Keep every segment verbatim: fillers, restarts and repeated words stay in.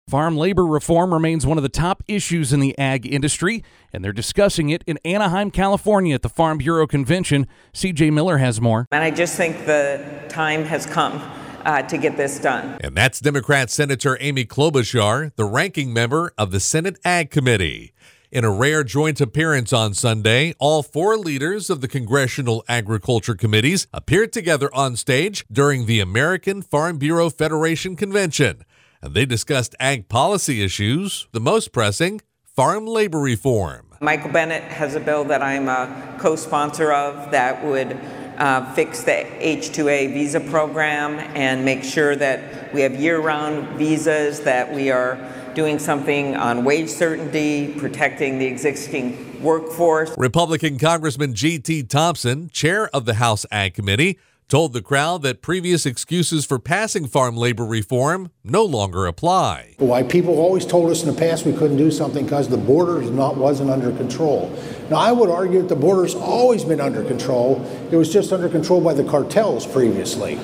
Farm labor reform remains one of the top issues in the ag industry, and they're discussing it in Anaheim, California at the Farm Bureau Convention. C J Miller has more. And I just think the time has come uh, to get this done. And that's Democrat Senator Amy Klobuchar, the ranking member of the Senate Ag Committee. In a rare joint appearance on Sunday, all four leaders of the Congressional Agriculture Committees appeared together on stage during the American Farm Bureau Federation Convention. And they discussed ag policy issues, the most pressing, farm labor reform. Michael Bennet has a bill that I'm a co-sponsor of that would uh, fix the H two A visa program and make sure that we have year-round visas, that we are doing something on wage certainty, protecting the existing workforce. Republican Congressman G T Thompson, chair of the House Ag Committee, told the crowd that previous excuses for passing farm labor reform no longer apply. Why people always told us in the past we couldn't do something because the border not wasn't under control. Now, I would argue that the border's always been under control. It was just under control by the cartels previously.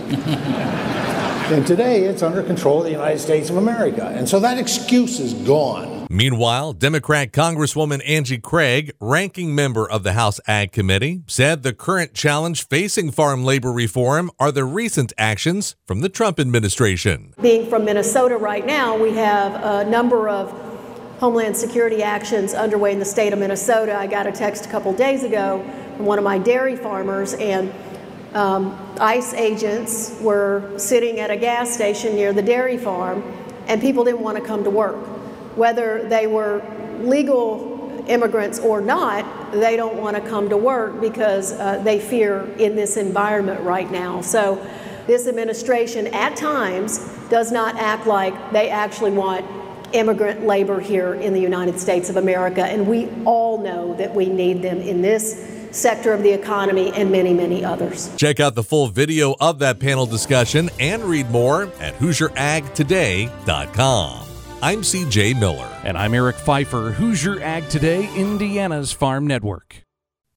And today, it's under control of the United States of America. And so that excuse is gone. Meanwhile, Democrat Congresswoman Angie Craig, ranking member of the House Ag Committee, said the current challenge facing farm labor reform are the recent actions from the Trump administration. Being from Minnesota right now, we have a number of Homeland Security actions underway in the state of Minnesota. I got a text a couple days ago from one of my dairy farmers, and Um, ICE agents were sitting at a gas station near the dairy farm, and people didn't want to come to work. Whether they were legal immigrants or not, they don't want to come to work because uh, they fear in this environment right now. So this administration at times does not act like they actually want immigrant labor here in the United States of America, and we all know that we need them in this sector of the economy and many, many others. Check out the full video of that panel discussion and read more at Hoosier Ag Today dot com. I'm C J Miller. And I'm Eric Pfeiffer, Hoosier Ag Today, Indiana's Farm Network.